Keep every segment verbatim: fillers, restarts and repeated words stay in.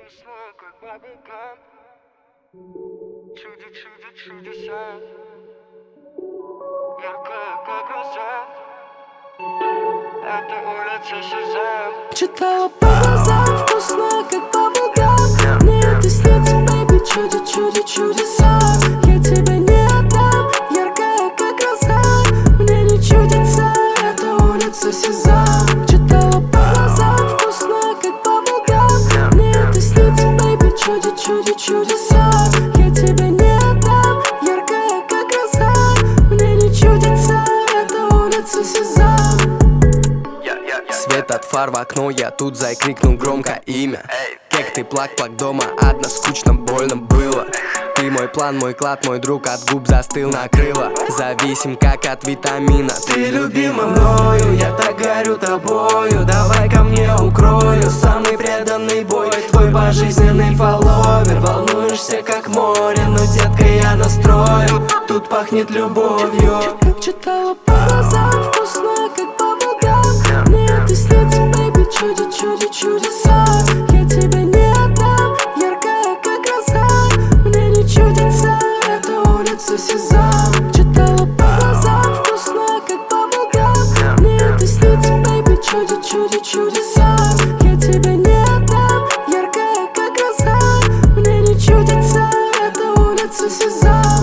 вкусно, как бабулгам. Чудо, чудо, чудеса. Яркая, как гроза. Это улица Сезам. Читала по глазам, вкусно, как бабулгам. Мне это снится, бэйби, чудо, чудо, чудеса. Я тебя не отдам, яркая, как гроза. Мне не чудится, это улица Сезам. Читала по глазам, вкусно, как бабулгам. Мне это снится, бэйби, чудо, чудо, чудеса. Я тебя не отдам, яркая, как гроза. Мне не чудится, это улица Сезам. Свет от фар в окно, я тут закрикнул громко имя. Кек, ты плак-плак дома, одна скучно, больно было. Ты мой план, мой клад, мой друг, от губ застыл накрыло. Зависим как от витамина. Ты любима мною, я так горю тобою. Давай ко мне укрою, самый преданный бой. Твой пожизненный фолловер. Волнуешься как море, но, детка, я настрою. Тут пахнет любовью. Как читала по глазам, вкусно, как бабулгам. Мне это снится, бэйби, чудо, чудо, чудеса. Я тебя не отдам, яркая, как гроза. Мне не чудится, это улица Сезам. Читала по глазам, вкусно, как бабулгам. Мне это снится, бэйби, чудо, чудо, чудеса. Я тебя не отдам, яркая, как гроза. Мне не чудится, это улица Сезам.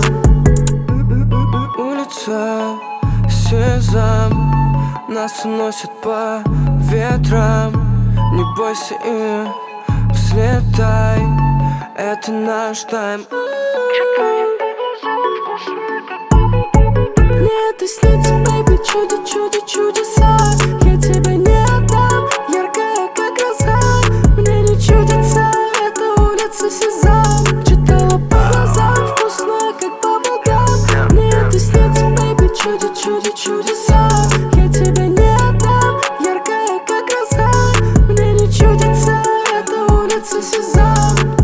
Улица Сезам. Нас уносят по ветрам. Не бойся и взлетай. Это наш тайм. Мне это снится, бэйби, чудо, чудо, чудеса. Я тебя не отдам, яркая, как гроза. Мне не чудится, это улица Сезам. Читала по глазам, вкусно, как бабулгам. Мне это снится, бэйби, чудо, чудо, чудеса. Я тебя не отдам, яркая, как гроза. Мне не чудится, это улица Сезам.